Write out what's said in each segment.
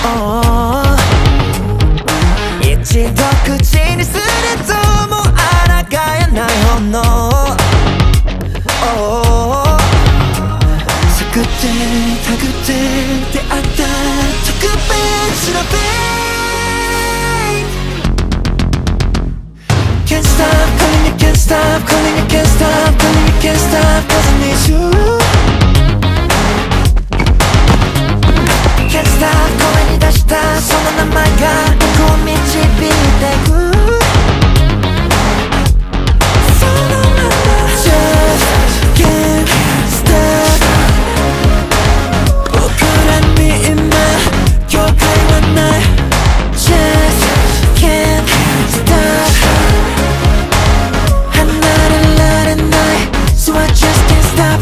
一度口にするともう抗えないほど探ってたぐって出会った特別なCan't stop calling you, can't stop calling you, can't stop calling you, can't stop cause I need you Can't stop 声に出したその名前が僕を導いてくそのまま Just can't stop 僕らに今境界はない Just can't stop So I just can't stop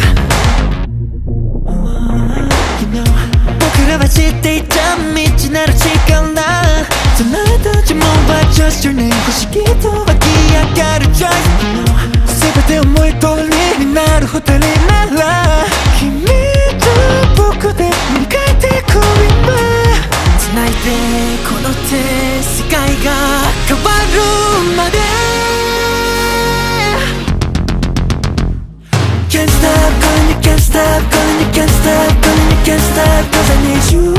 You know 僕らは知っていた未知なる力その後呪文は Just your name 不思議と湧き上がる Choice You know 全て思い通りになる二人なら君と僕で塗り替えてく今繋いでこの手世界が変わるまでCan't stop calling you, can't stop calling you, can't stop calling you, can't stop cause I need you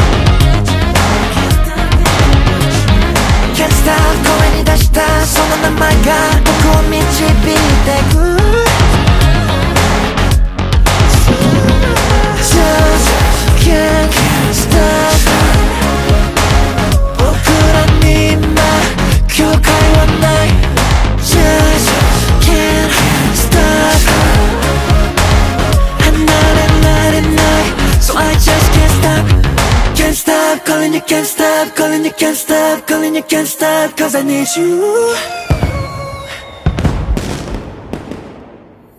Can't stop 声に出したその名前が僕を導いてく Just can't stop 僕らに今境界はない Just can't stop So I just can't stop Can't stop calling you, can't stop calling you, can't stop calling you, can't stop cause I need you